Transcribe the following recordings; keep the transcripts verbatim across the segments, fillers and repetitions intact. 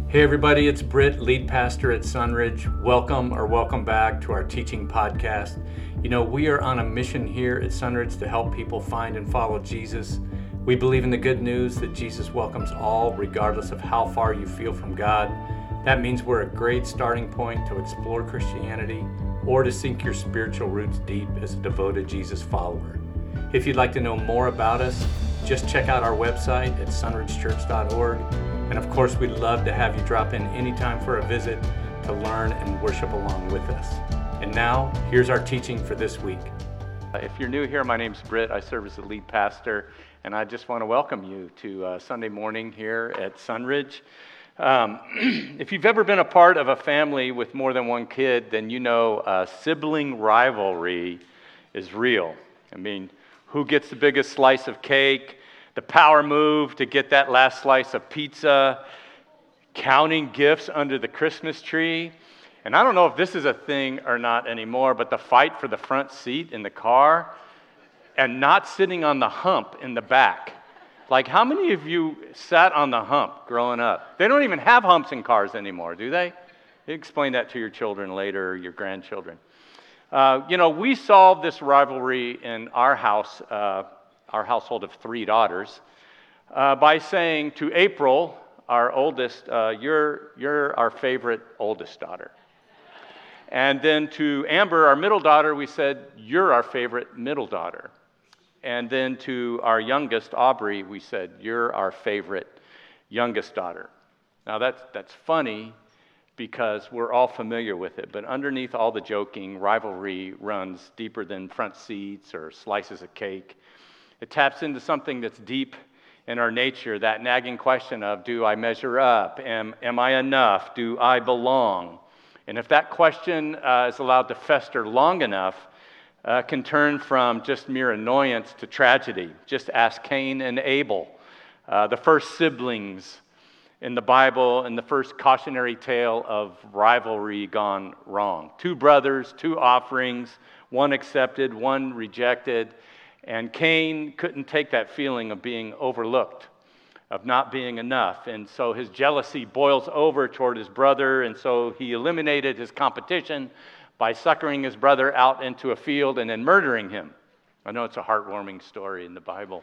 Hey everybody, it's Britt, lead pastor at Sunridge. Welcome or welcome back to our teaching podcast. You know, we are on a mission here at Sunridge to help people find and follow Jesus. We believe in the good news that Jesus welcomes all, regardless of how far you feel from God. That means we're a great starting point to explore Christianity or to sink your spiritual roots deep as a devoted Jesus follower. If you'd like to know more about us, just check out our website at sunridge church dot org. And of course, we'd love to have you drop in anytime for a visit to learn and worship along with us. And now, here's our teaching for this week. If you're new here, my name's Britt. I serve as the lead pastor, and I just want to welcome you to uh, Sunday morning here at Sunridge. Um, if you've ever been a part of a family with more than one kid, then you know uh, sibling rivalry is real. I mean, who gets the biggest slice of cake? The power move to get that last slice of pizza, counting gifts under the Christmas tree. And I don't know if this is a thing or not anymore, but the fight for the front seat in the car and not sitting on the hump in the back. Like, how many of you sat on the hump growing up? They don't even have humps in cars anymore, do they? You explain that to your children later, or your grandchildren. Uh, you know, we solved this rivalry in our house, uh, our household of three daughters, uh, by saying to April, our oldest, uh, you're, you're our favorite oldest daughter. And then to Amber, our middle daughter, we said, you're our favorite middle daughter. And then to our youngest, Aubrey, we said, you're our favorite youngest daughter. Now that's, that's funny because we're all familiar with it, but underneath all the joking, rivalry runs deeper than front seats or slices of cake. It taps into something that's deep in our nature, that nagging question of, do I measure up? Am, am I enough? Do I belong? And if that question uh, is allowed to fester long enough, uh, can turn from just mere annoyance to tragedy. Just ask Cain and Abel, uh, the first siblings in the Bible and the first cautionary tale of rivalry gone wrong. Two brothers, two offerings, one accepted, one rejected. And Cain couldn't take that feeling of being overlooked, of not being enough. And so his jealousy boils over toward his brother, and so he eliminated his competition by suckering his brother out into a field and then murdering him. I know it's a heartwarming story in the Bible.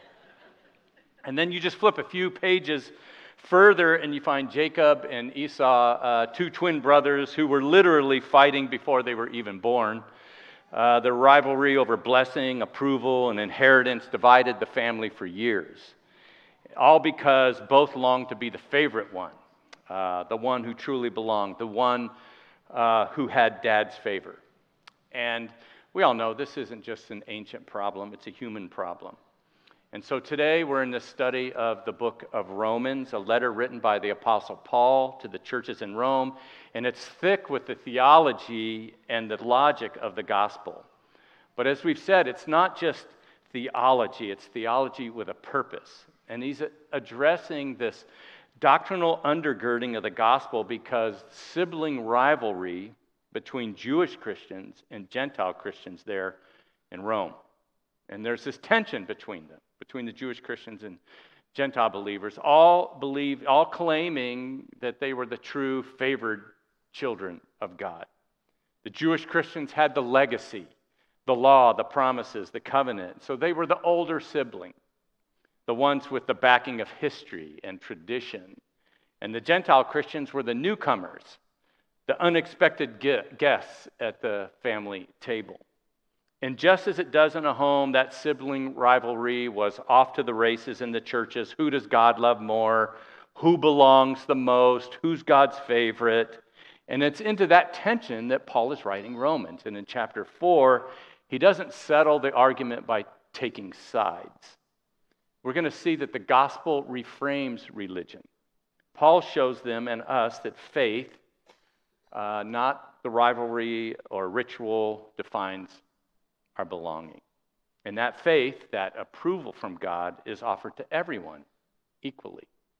And then you just flip a few pages further and you find Jacob and Esau, uh, two twin brothers who were literally fighting before they were even born. Uh, the rivalry over blessing, approval, and inheritance divided the family for years. All because both longed to be the favorite one, uh, the one who truly belonged, the one uh, who had dad's favor. And we all know this isn't just an ancient problem, it's a human problem. And so today we're in the study of the book of Romans, a letter written by the Apostle Paul to the churches in Rome, and it's thick with the theology and the logic of the gospel. But as we've said, it's not just theology, it's theology with a purpose. And he's addressing this doctrinal undergirding of the gospel because sibling rivalry between Jewish Christians and Gentile Christians there in Rome. And there's this tension between them, between the Jewish Christians and Gentile believers, all believed, all claiming that they were the true favored children of God. The Jewish Christians had the legacy, the law, the promises, the covenant. So they were the older sibling, the ones with the backing of history and tradition. And the Gentile Christians were the newcomers, the unexpected guests at the family table. And just as it does in a home, that sibling rivalry was off to the races in the churches. Who does God love more? Who belongs the most? Who's God's favorite? And it's into that tension that Paul is writing Romans. And in chapter four, he doesn't settle the argument by taking sides. We're going to see that the gospel reframes religion. Paul shows them and us that faith, uh, not the rivalry or ritual, defines our belonging. And that faith, that approval from God, is offered to everyone equally.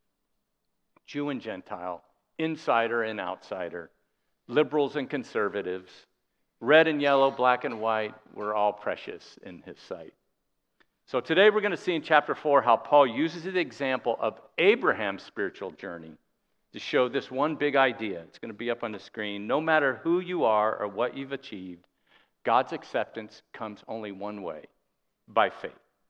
Jew and Gentile, insider and outsider, liberals and conservatives, red and yellow, black and white, we're all precious in his sight. So today we're going to see in chapter four how Paul uses the example of Abraham's spiritual journey to show this one big idea. It's going to be up on the screen. No matter who you are or what you've achieved, God's acceptance comes only one way, by faith.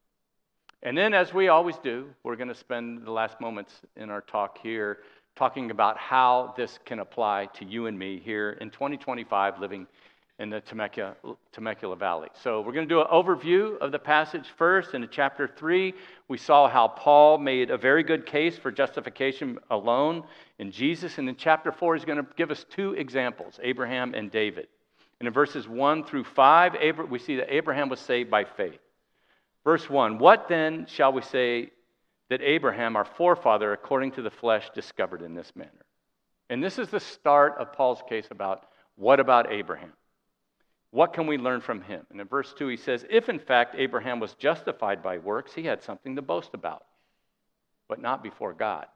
And then, as we always do, we're going to spend the last moments in our talk here talking about how this can apply to you and me here in twenty twenty-five, living in the Temecula, Temecula Valley. So we're going to do an overview of the passage first. In chapter three, we saw how Paul made a very good case for justification alone in Jesus. And in chapter four, he's going to give us two examples, Abraham and David. And in verses one through five, we see that Abraham was saved by faith. Verse one, what then shall we say that Abraham, our forefather, according to the flesh, discovered in this manner? And this is the start of Paul's case about what about Abraham? What can we learn from him? And in verse two, he says, if in fact Abraham was justified by works, he had something to boast about, but not before God.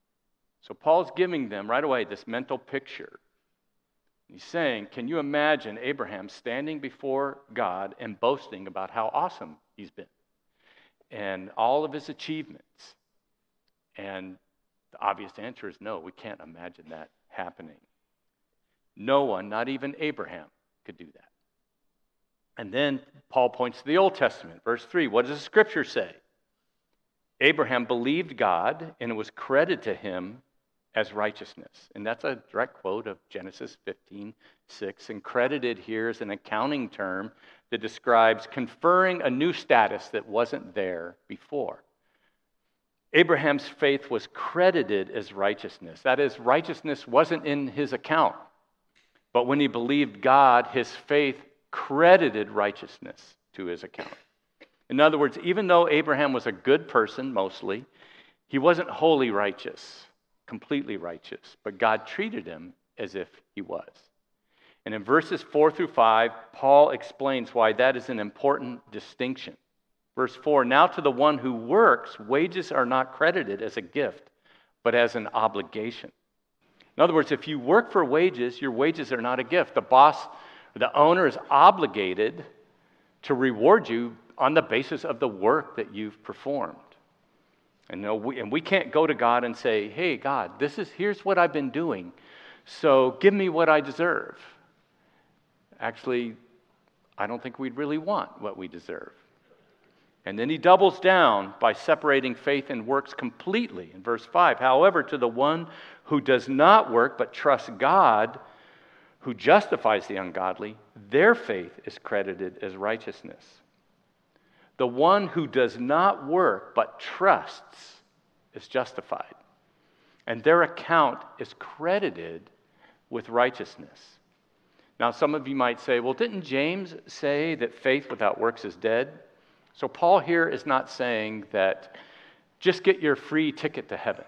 So Paul's giving them right away this mental picture. He's saying, can you imagine Abraham standing before God and boasting about how awesome he's been and all of his achievements? And the obvious answer is no, we can't imagine that happening. No one, not even Abraham, could do that. And then Paul points to the Old Testament. Verse three, what does the Scripture say? Abraham believed God, and it was credited to him as righteousness. And that's a direct quote of Genesis fifteen six. And credited here is an accounting term that describes conferring a new status that wasn't there before. Abraham's faith was credited as righteousness. That is, righteousness wasn't in his account. But when he believed God, his faith credited righteousness to his account. In other words, even though Abraham was a good person, mostly, he wasn't wholly righteous, completely righteous, but God treated him as if he was. And in verses four through five, Paul explains why that is an important distinction. Verse four, now to the one who works, wages are not credited as a gift, but as an obligation. In other words, if you work for wages, your wages are not a gift. The boss, the owner is obligated to reward you on the basis of the work that you've performed. And, you know, we, and we can't go to God and say, hey, God, this is here's what I've been doing, so give me what I deserve. Actually, I don't think we'd really want what we deserve. And then he doubles down by separating faith and works completely in verse five. However, to the one who does not work but trusts God, who justifies the ungodly, their faith is credited as righteousness. The one who does not work but trusts is justified, and their account is credited with righteousness. Now, some of you might say, well, didn't James say that faith without works is dead? So Paul here is not saying that just get your free ticket to heaven.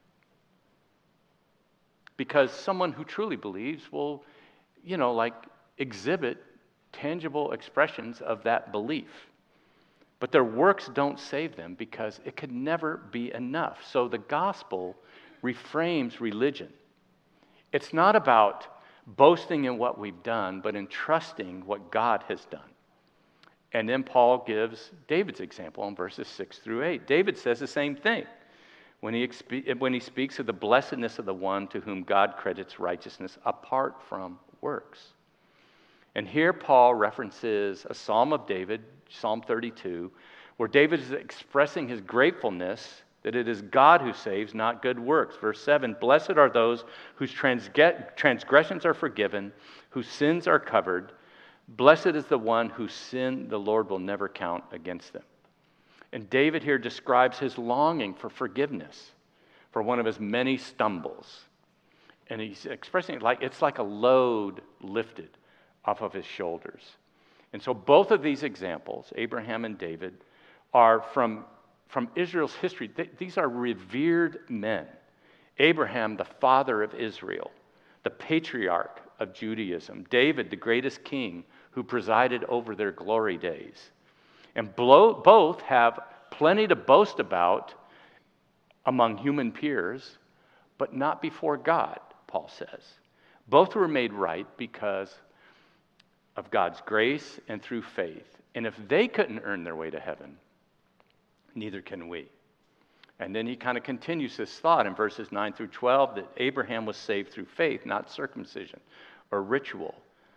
Because someone who truly believes will, you know, like exhibit tangible expressions of that belief. But their works don't save them because it could never be enough. So the gospel reframes religion. It's not about boasting in what we've done, but in trusting what God has done. And then Paul gives David's example in verses six through eight. David says the same thing when he, expe- when he speaks of the blessedness of the one to whom God credits righteousness apart from works. And here Paul references a psalm of David, Psalm thirty-two, where David is expressing his gratefulness that it is God who saves, not good works. Verse seven, blessed are those whose transge- transgressions are forgiven, whose sins are covered. Blessed is the one whose sin the Lord will never count against them. And David here describes his longing for forgiveness for one of his many stumbles. And he's expressing it like it's like a load lifted off of his shoulders. And so both of these examples, Abraham and David, are from, from Israel's history. Th- these are revered men. Abraham, the father of Israel, the patriarch of Judaism. David, the greatest king who presided over their glory days. And blow, both have plenty to boast about among human peers, but not before God, Paul says. Both were made right because of God's grace and through faith. And if they couldn't earn their way to heaven, neither can we. And then he kind of continues this thought in verses nine through twelve that Abraham was saved through faith, not circumcision or ritual.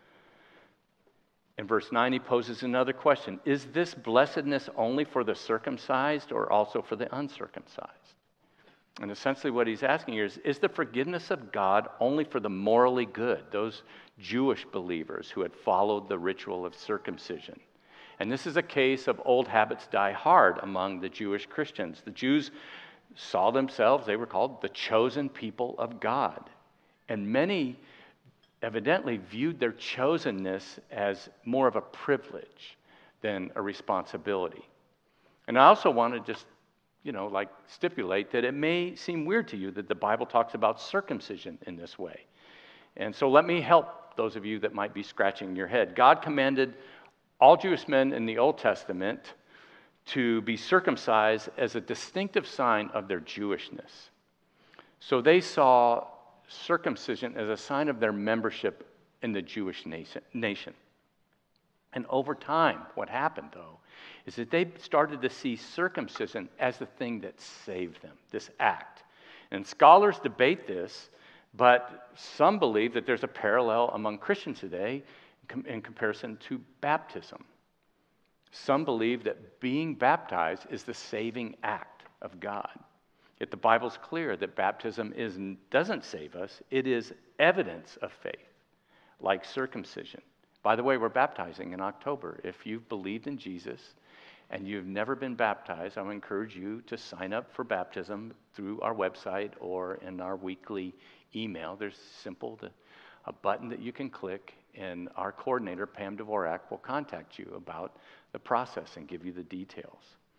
In verse nine, he poses another question. Is this blessedness only for the circumcised or also for the uncircumcised? And essentially what he's asking here is, is the forgiveness of God only for the morally good, those Jewish believers who had followed the ritual of circumcision? And this is a case of old habits die hard among the Jewish Christians. The Jews saw themselves, they were called the chosen people of God. And many evidently viewed their chosenness as more of a privilege than a responsibility. And I also want to just, you know, like stipulate that it may seem weird to you that the Bible talks about circumcision in this way. And so let me help those of you that might be scratching your head. God commanded all Jewish men in the Old Testament to be circumcised as a distinctive sign of their Jewishness. So they saw circumcision as a sign of their membership in the Jewish nation. And over time, what happened, though, is that they started to see circumcision as the thing that saved them, this act. And scholars debate this, but some believe that there's a parallel among Christians today in comparison to baptism. Some believe that being baptized is the saving act of God. Yet the Bible's clear that baptism is, doesn't save us. It is evidence of faith, like circumcision. By the way, we're baptizing in October. If you've believed in Jesus and you've never been baptized, I would encourage you to sign up for baptism through our website or in our weekly email. There's simple, to, a button that you can click, and our coordinator, Pam Dvorak, will contact you about the process and give you the details.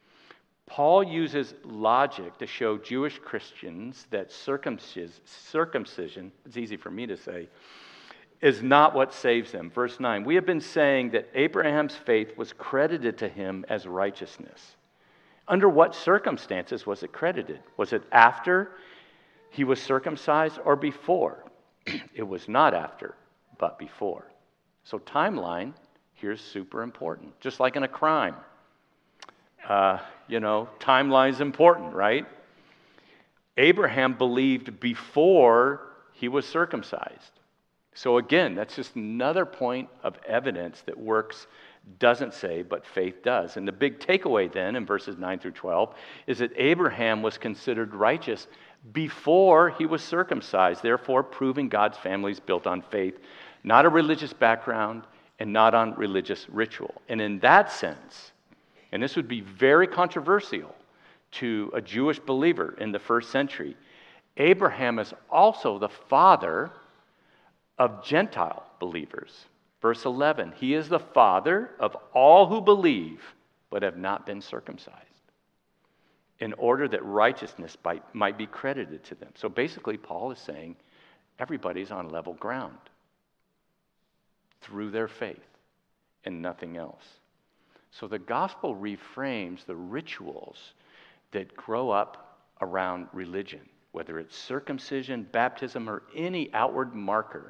Paul uses logic to show Jewish Christians that circumcision, it's easy for me to say, is not what saves them. Verse nine, we have been saying that Abraham's faith was credited to him as righteousness. Under what circumstances was it credited? Was it after he was circumcised or before? It was not after, but before. So timeline here's super important, just like in a crime. Uh, you know, timeline's important, right? Abraham believed before he was circumcised. So again, that's just another point of evidence that works doesn't save, but faith does. And the big takeaway then in verses nine through twelve is that Abraham was considered righteous before he was circumcised, therefore proving God's family is built on faith, not a religious background and not on religious ritual. And in that sense, and this would be very controversial to a Jewish believer in the first century, Abraham is also the father of Gentile believers. Verse eleven, he is the father of all who believe but have not been circumcised, in order that righteousness might be credited to them. So basically, Paul is saying everybody's on level ground through their faith and nothing else. So the gospel reframes the rituals that grow up around religion, whether it's circumcision, baptism, or any outward marker.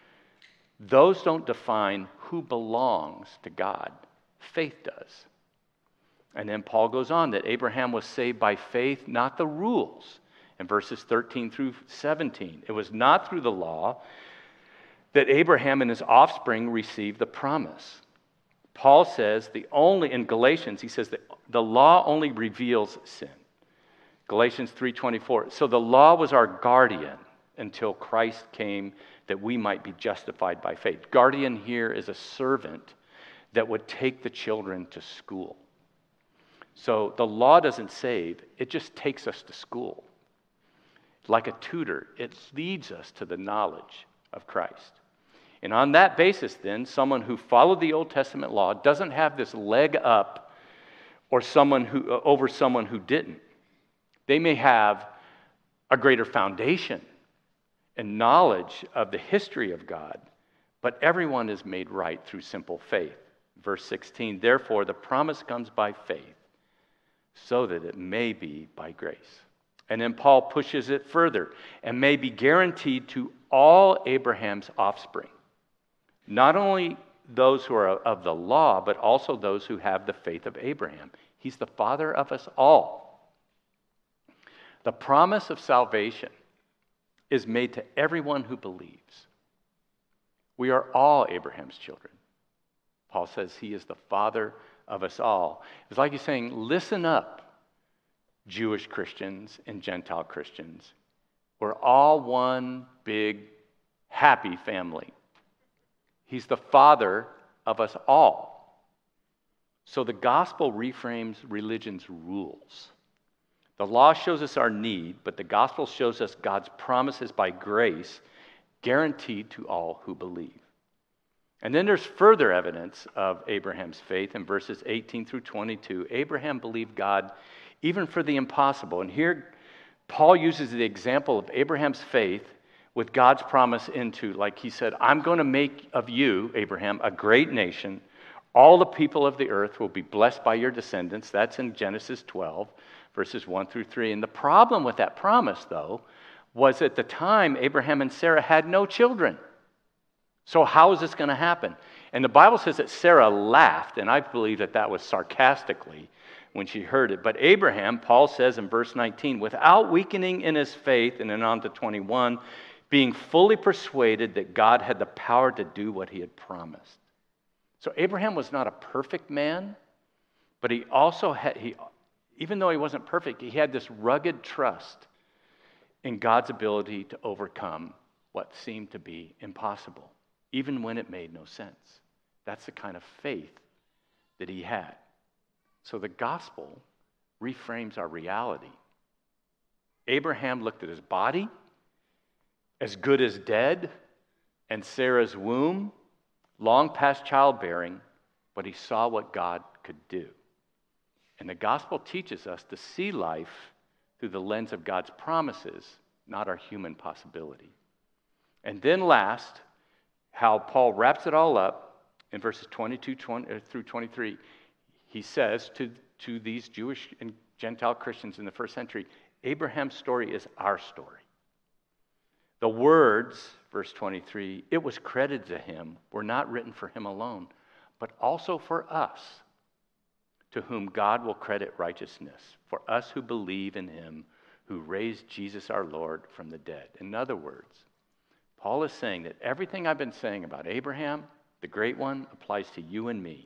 Those don't define who belongs to God. Faith does. And then Paul goes on that Abraham was saved by faith, not the rules. In verses thirteen through seventeen, it was not through the law that Abraham and his offspring received the promise. Paul says the only, in Galatians, he says that the law only reveals sin. Galatians three twenty-four, so the law was our guardian until Christ came that we might be justified by faith. Guardian here is a servant that would take the children to school. So the law doesn't save, it just takes us to school. Like a tutor, it leads us to the knowledge of Christ. And on that basis, then, someone who followed the Old Testament law doesn't have this leg up or someone who uh, over someone who didn't. They may have a greater foundation and knowledge of the history of God, but everyone is made right through simple faith. Verse sixteen, therefore the promise comes by faith, so that it may be by grace. And then Paul pushes it further, and may be guaranteed to all Abraham's offspring. Not only those who are of the law, but also those who have the faith of Abraham. He's the father of us all. The promise of salvation is made to everyone who believes. We are all Abraham's children. Paul says he is the father of us all. It's like he's saying, listen up, Jewish Christians and Gentile Christians. We're all one big, happy family. He's the father of us all. So the gospel reframes religion's rules. The law shows us our need, but the gospel shows us God's promises by grace, guaranteed to all who believe. And then there's further evidence of Abraham's faith in verses eighteen through twenty-two. Abraham believed God even for the impossible. And here Paul uses the example of Abraham's faith with God's promise into, like he said, I'm going to make of you, Abraham, a great nation. All the people of the earth will be blessed by your descendants. That's in Genesis twelve, verses one through three. And the problem with that promise, though, was at the time Abraham and Sarah had no children. So how is this going to happen? And the Bible says that Sarah laughed, and I believe that that was sarcastically when she heard it. But Abraham, Paul says in verse nineteen, without weakening in his faith, and then on to twenty-one, being fully persuaded that God had the power to do what he had promised. So Abraham was not a perfect man, but he also had, he, even though he wasn't perfect, he had this rugged trust in God's ability to overcome what seemed to be impossible, even when it made no sense. That's the kind of faith that he had. So the gospel reframes our reality. Abraham looked at his body, as good as dead, and Sarah's womb, long past childbearing, but he saw what God could do. And the gospel teaches us to see life through the lens of God's promises, not our human possibility. And then last, how Paul wraps it all up in verses twenty-two through twenty-three. He says to, to these Jewish and Gentile Christians in the first century, Abraham's story is our story. The words, verse twenty-three, it was credited to him, were not written for him alone, but also for us, to whom God will credit righteousness, for us who believe in him who raised Jesus our Lord from the dead. In other words, Paul is saying that everything I've been saying about Abraham, the great one, applies to you and me,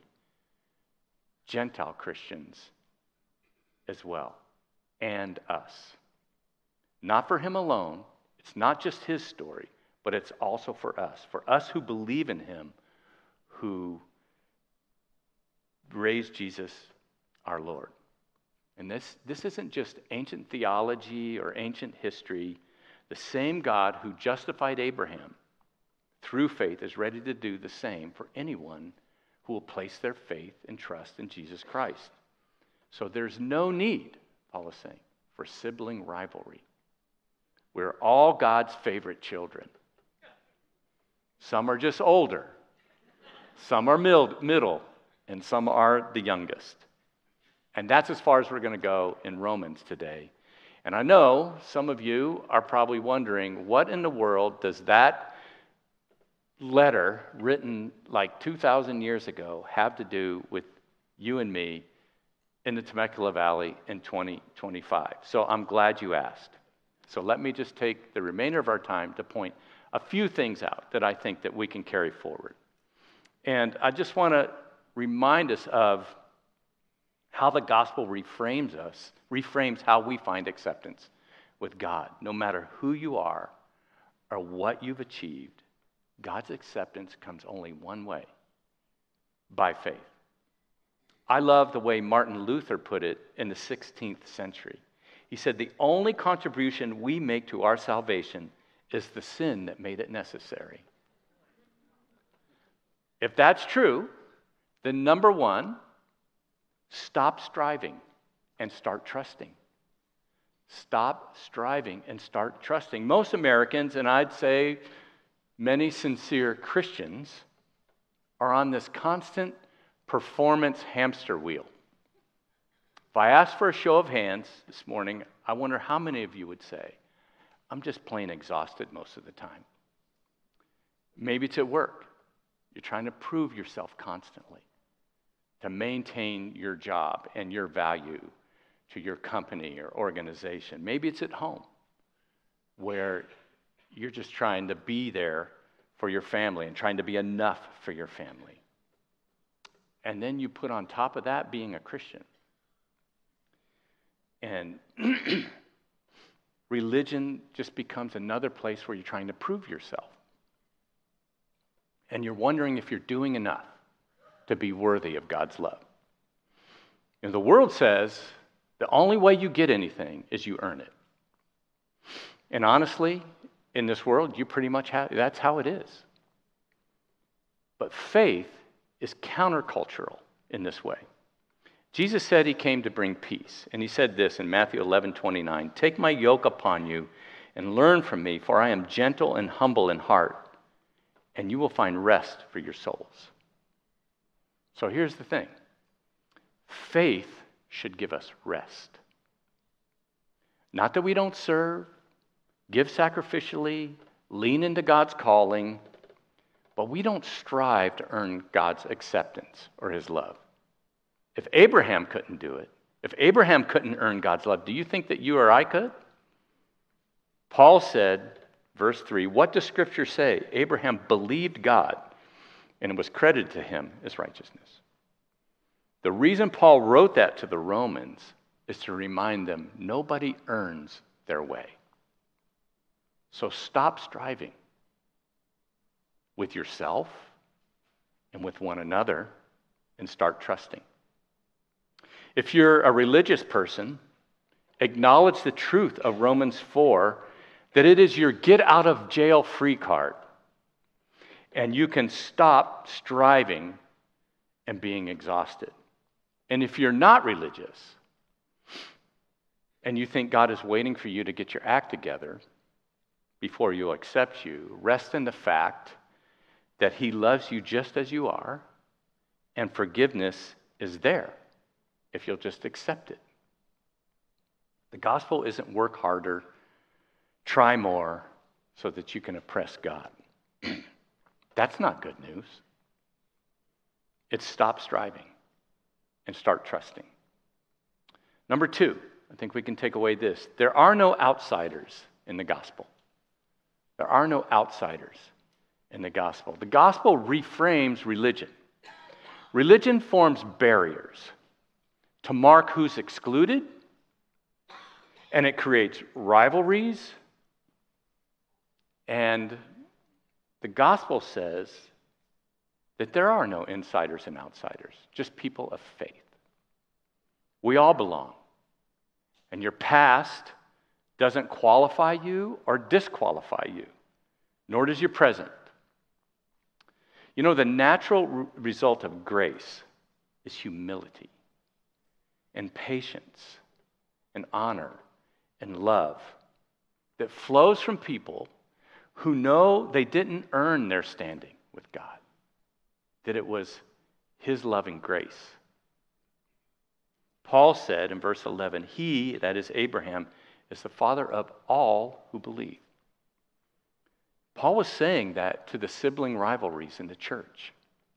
Gentile Christians as well, and us. Not for him alone. It's not just his story, but it's also for us, for us who believe in him, who raised Jesus our Lord. And this, this isn't just ancient theology or ancient history. The same God who justified Abraham through faith is ready to do the same for anyone who will place their faith and trust in Jesus Christ. So there's no need, Paul is saying, for sibling rivalry. We're all God's favorite children. Some are just older, some are middle, and some are the youngest. And that's as far as we're going to go in Romans today. And I know some of you are probably wondering, what in the world does that letter written like two thousand years ago have to do with you and me in the Temecula Valley in twenty twenty-five? So I'm glad you asked. So let me just take the remainder of our time to point a few things out that I think that we can carry forward. And I just want to remind us of how the gospel reframes us, reframes how we find acceptance with God. No matter who you are or what you've achieved, God's acceptance comes only one way, by faith. I love the way Martin Luther put it in the sixteenth century. He said, the only contribution we make to our salvation is the sin that made it necessary. If that's true, then number one, stop striving and start trusting. Stop striving and start trusting. Most Americans, and I'd say many sincere Christians, are on this constant performance hamster wheel. If I asked for a show of hands this morning, I wonder how many of you would say, I'm just plain exhausted most of the time. Maybe it's at work. You're trying to prove yourself constantly to maintain your job and your value to your company or organization. Maybe it's at home, where you're just trying to be there for your family and trying to be enough for your family. And then you put on top of that being a Christian. And religion just becomes another place where you're trying to prove yourself. And you're wondering if you're doing enough to be worthy of God's love. You know, the world says the only way you get anything is you earn it. And honestly, in this world, you pretty much have, that's how it is. But faith is countercultural in this way. Jesus said he came to bring peace. And he said this in Matthew eleven twenty-nine, "Take my yoke upon you and learn from me, for I am gentle and humble in heart, and you will find rest for your souls." So here's the thing. Faith should give us rest. Not that we don't serve, give sacrificially, lean into God's calling, but we don't strive to earn God's acceptance or his love. If Abraham couldn't do it, if Abraham couldn't earn God's love, do you think that you or I could? Paul said, verse three, "What does Scripture say? Abraham believed God, and it was credited to him as righteousness." The reason Paul wrote that to the Romans is to remind them nobody earns their way. So stop striving with yourself and with one another and start trusting. If you're a religious person, acknowledge the truth of Romans four, that it is your get out of jail free card. And you can stop striving and being exhausted. And if you're not religious and you think God is waiting for you to get your act together before he'll accept you, rest in the fact that he loves you just as you are, and forgiveness is there if you'll just accept it. The gospel isn't work harder, try more, so that you can oppress God. That's not good news. It's stop striving and start trusting. Number two, I think we can take away this. There are no outsiders in the gospel. There are no outsiders in the gospel. The gospel reframes religion. Religion forms barriers to mark who's excluded, and it creates rivalries. And the gospel says that there are no insiders and outsiders, just people of faith. We all belong. And your past doesn't qualify you or disqualify you, nor does your present. You know, the natural re- result of grace is humility and patience and honor and love that flows from people who know they didn't earn their standing with God, that it was his loving grace. Paul said in verse eleven, he, that is Abraham, is the father of all who believe. Paul was saying that to the sibling rivalries in the church.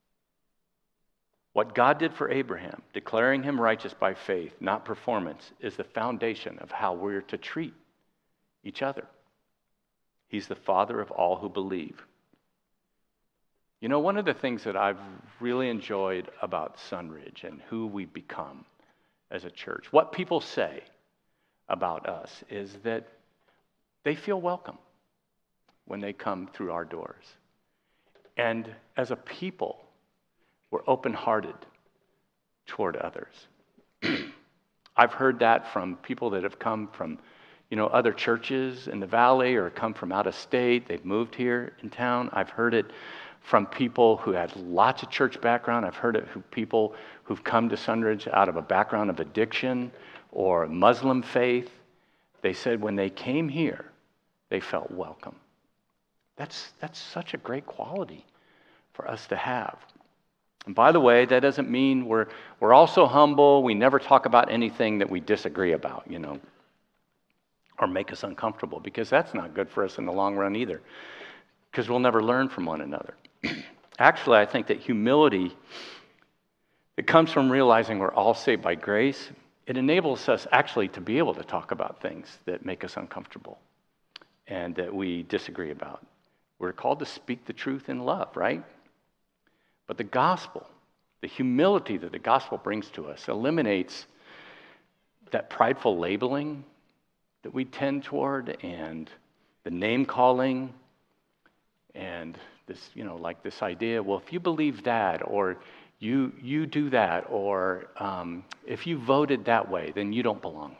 What God did for Abraham, declaring him righteous by faith, not performance, is the foundation of how we're to treat each other. He's the father of all who believe. You know, one of the things that I've really enjoyed about Sunridge and who we've become as a church, what people say about us, is that they feel welcome when they come through our doors. And as a people, we're open-hearted toward others. I've heard that from people that have come from, you know, other churches in the valley or come from out of state. They've moved here in town. I've heard it from people who had lots of church background. I've heard it from people who've come to Sunridge out of a background of addiction or Muslim faith. They said when they came here, they felt welcome. That's, that's such a great quality for us to have. And by the way, that doesn't mean we're, we're also humble. We never talk about anything that we disagree about, you know, or make us uncomfortable, because that's not good for us in the long run either, because we'll never learn from one another. Actually, I think that humility that comes from realizing we're all saved by grace it enables us actually to be able to talk about things that make us uncomfortable and that we disagree about. We're called to speak the truth in love, right? But the gospel, the humility that the gospel brings to us, eliminates that prideful labeling that we tend toward and the name calling and this, you know, like this idea, well, if you believe that or you you do that or um, if you voted that way, then you don't belong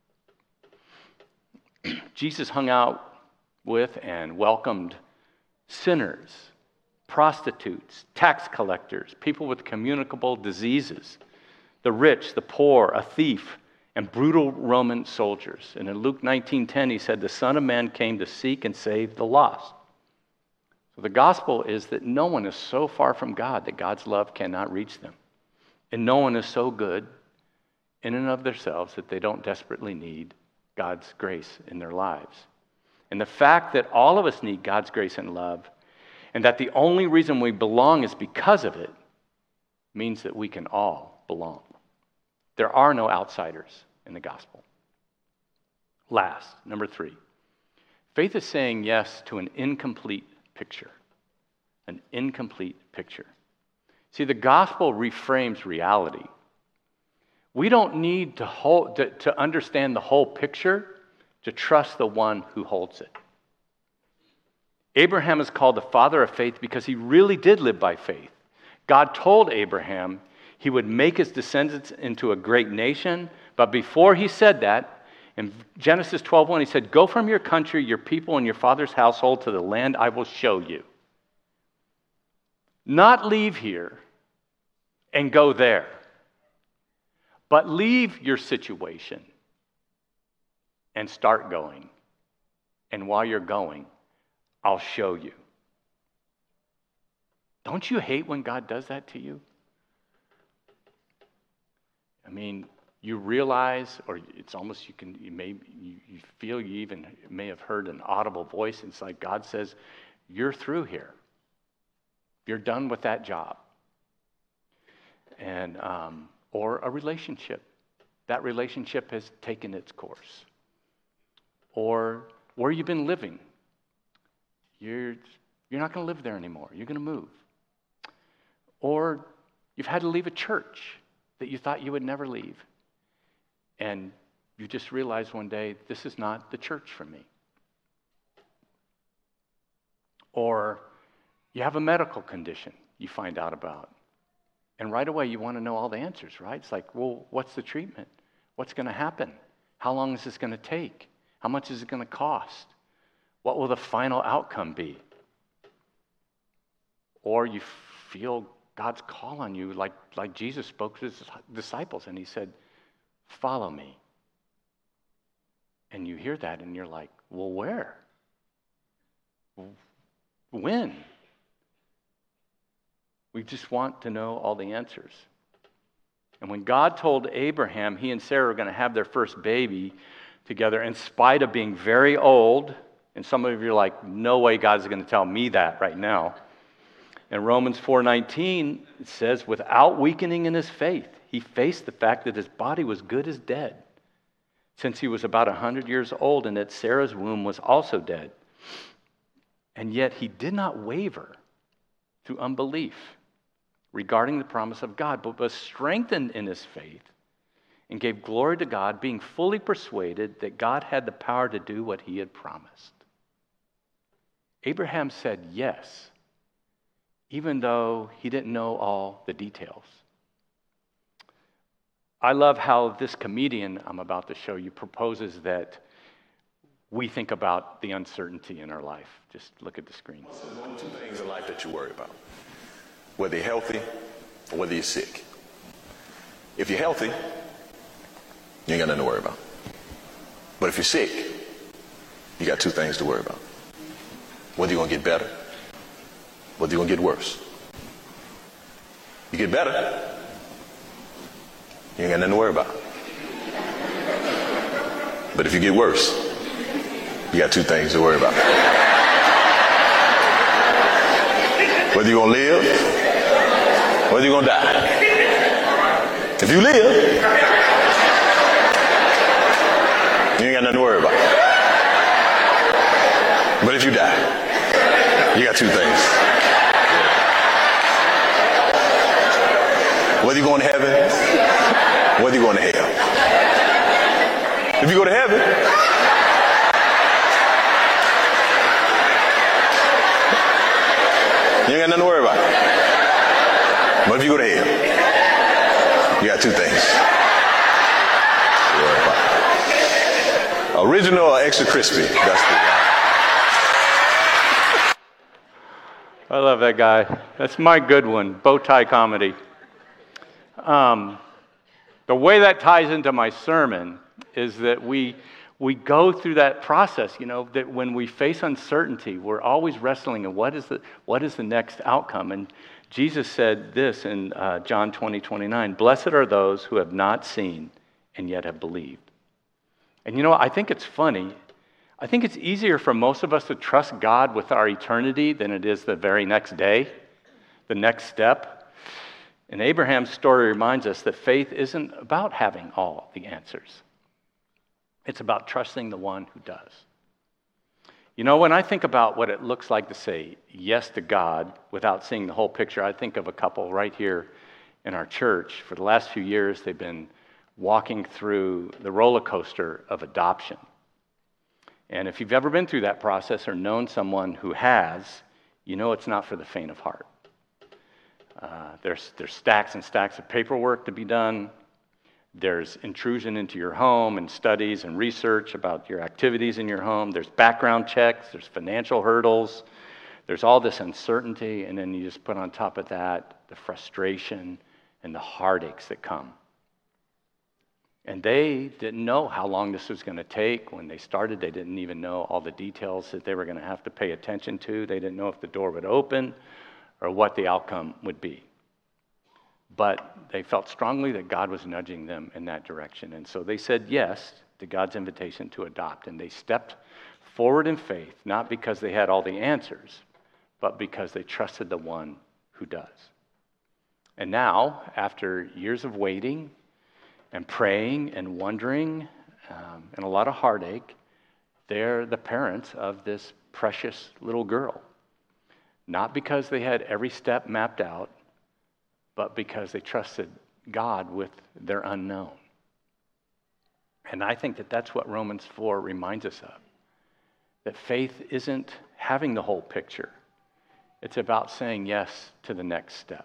here. Jesus hung out with and welcomed sinners, prostitutes, tax collectors, people with communicable diseases, the rich, the poor, a thief, and brutal Roman soldiers. And in Luke nineteen ten, he said, the Son of Man came to seek and save the lost. So the gospel is that no one is so far from God that God's love cannot reach them. And no one is so good in and of themselves that they don't desperately need God's grace in their lives. And the fact that all of us need God's grace and love, and that the only reason we belong is because of it, means that we can all belong. There are no outsiders in the gospel. Last, number three, faith is saying yes to an incomplete picture. An incomplete picture. See, the gospel reframes reality. We don't need to, hold, to, to understand the whole picture to trust the one who holds it. Abraham is called the father of faith because he really did live by faith. God told Abraham he would make his descendants into a great nation, but before he said that, in Genesis twelve one, he said, go from your country, your people, and your father's household to the land I will show you. Not leave here and go there, but leave your situation and start going. And while you're going, I'll show you. Don't you hate when God does that to you? I mean, you realize, or it's almost you can, you may, you, you feel you even may have heard an audible voice. It's like God says, you're through here. You're done with that job. And, um, or a relationship. That relationship has taken its course. Or where you've been living. You're, you're not going to live there anymore. You're going to move. Or you've had to leave a church that you thought you would never leave. And you just realize one day, this is not the church for me. Or you have a medical condition you find out about. And right away you want to know all the answers, right? It's like, well, what's the treatment? What's going to happen? How long is this going to take? How much is it going to cost? What will the final outcome be? Or you feel God's call on you like, like Jesus spoke to his disciples and he said, follow me. And you hear that and you're like, well, where? When? We just want to know all the answers. And when God told Abraham he and Sarah were going to have their first baby together, in spite of being very old, and some of you are like, no way God's going to tell me that right now. In Romans four nineteen, it says, without weakening in his faith, he faced the fact that his body was good as dead, since he was about one hundred years old and that Sarah's womb was also dead. And yet he did not waver through unbelief regarding the promise of God, but was strengthened in his faith and gave glory to God, being fully persuaded that God had the power to do what he had promised. Abraham said yes, even though he didn't know all the details. I love how this comedian I'm about to show you proposes that we think about the uncertainty in our life. Just look at the screen. There's only two things in life that you worry about. Whether you're healthy or whether you're sick. If you're healthy, you ain't got nothing to worry about. But if you're sick, you got two things to worry about. Whether you're going to get better, whether you're going to get worse. You get better, you ain't got nothing to worry about. But if you get worse, you got two things to worry about. Whether you're going to live, whether you're going to die. If you live, you ain't got nothing to worry about. But if you die, you got two things. Whether you're going to heaven, whether you're going to hell. If you go to heaven, you ain't got nothing to worry about. But if you go to hell, you got two things to worry about. Original or extra crispy? That's the I love that guy. That's my good one, bow tie comedy. Um, the way that ties into my sermon is that we we go through that process, you know, that when we face uncertainty, we're always wrestling in what is the what is the next outcome. And Jesus said this in uh, John twenty, twenty-nine, blessed are those who have not seen and yet have believed. And you know, I think it's funny. I think it's easier for most of us to trust God with our eternity than it is the very next day, the next step. And Abraham's story reminds us that faith isn't about having all the answers. It's about trusting the one who does. You know, when I think about what it looks like to say yes to God without seeing the whole picture, I think of a couple right here in our church. For the last few years, they've been walking through the roller coaster of adoption. And if you've ever been through that process or known someone who has, you know it's not for the faint of heart. Uh, there's, there's stacks and stacks of paperwork to be done. There's intrusion into your home and studies and research about your activities in your home. There's background checks. There's financial hurdles. There's all this uncertainty. And then you just put on top of that the frustration and the heartaches that come. And they didn't know how long this was going to take. When they started, they didn't even know all the details that they were going to have to pay attention to. They didn't know if the door would open or what the outcome would be. But they felt strongly that God was nudging them in that direction. And so they said yes to God's invitation to adopt. And they stepped forward in faith, not because they had all the answers, but because they trusted the one who does. And now, after years of waiting and praying and wondering um, and a lot of heartache, they're the parents of this precious little girl. Not because they had every step mapped out, but because they trusted God with their unknown. And I think that that's what Romans four reminds us of. That faith isn't having the whole picture. It's about saying yes to the next step.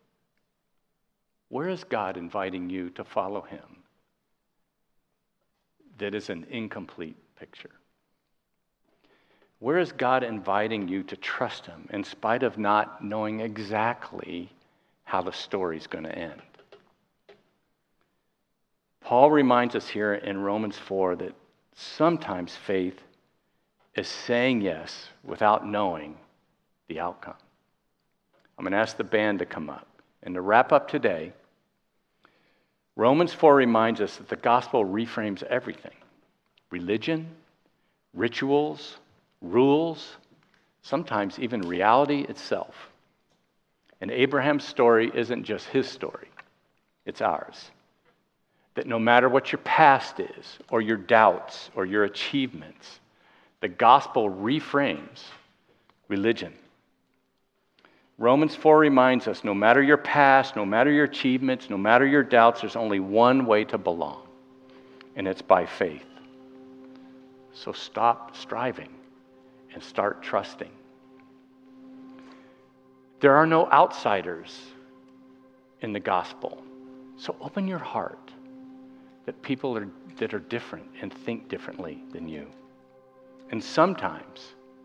Where is God inviting you to follow him that is an incomplete picture? Where is God inviting you to trust him in spite of not knowing exactly how the story's going to end? Paul reminds us here in Romans four that sometimes faith is saying yes without knowing the outcome. I'm going to ask the band to come up. And to wrap up today, Romans four reminds us that the gospel reframes everything. Religion, rituals, rules, sometimes even reality itself. And Abraham's story isn't just his story, it's ours. That no matter what your past is, or your doubts, or your achievements, the gospel reframes religion. Romans four reminds us, no matter your past, no matter your achievements, no matter your doubts, there's only one way to belong, and it's by faith. So stop striving and start trusting. There are no outsiders in the gospel, so open your heart that people are, that are different and think differently than you. And sometimes,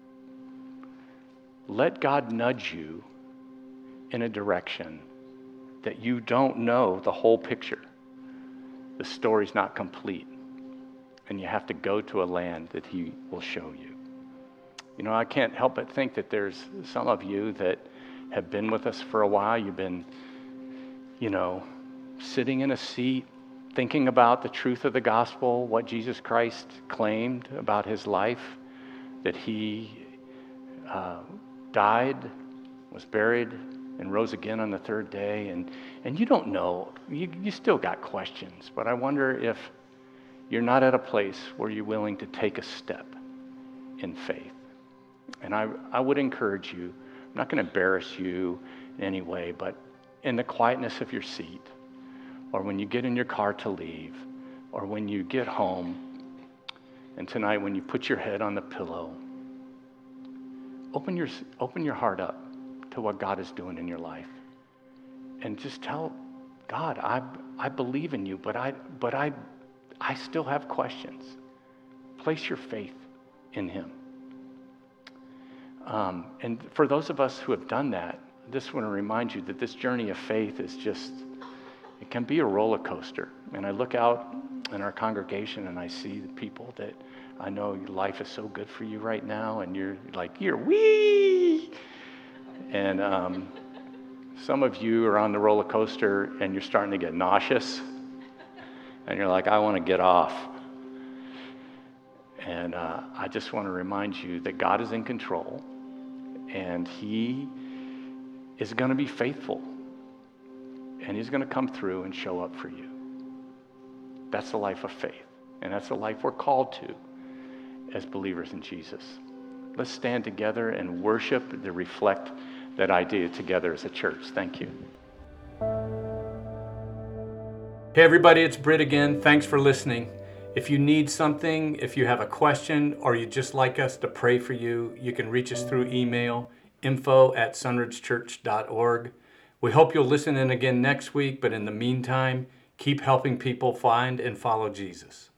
let God nudge you in a direction that you don't know the whole picture. The story's not complete, and you have to go to a land that he will show you. You know, I can't help but think that there's some of you that have been with us for a while. You've been, you know, sitting in a seat, thinking about the truth of the gospel, what Jesus Christ claimed about his life, that he uh, died, was buried, and rose again on the third day. And, and you don't know, you, you still got questions, but I wonder if you're not at a place where you're willing to take a step in faith. And I, I would encourage you, I'm not going to embarrass you in any way, but in the quietness of your seat, or when you get in your car to leave, or when you get home, and tonight when you put your head on the pillow, open your, open your heart up to what God is doing in your life. And just tell God, I, I believe in you, but I, but I, I still have questions. Place your faith in him. Um, and for those of us who have done that, I just want to remind you that this journey of faith is just, it can be a roller coaster. And I look out in our congregation and I see the people that I know life is so good for you right now, and you're like, you're wee! And um, some of you are on the roller coaster and you're starting to get nauseous. And you're like, I want to get off. And uh, I just want to remind you that God is in control, and he is going to be faithful, and he's going to come through and show up for you. That's the life of faith, and that's the life we're called to as believers in Jesus. Let's stand together and worship to reflect that idea together as a church. Thank you. Hey everybody, it's Britt again. Thanks for listening. If you need something, if you have a question, or you'd just like us to pray for you, you can reach us through email, info at sunridge church dot org. We hope you'll listen in again next week, but in the meantime, keep helping people find and follow Jesus.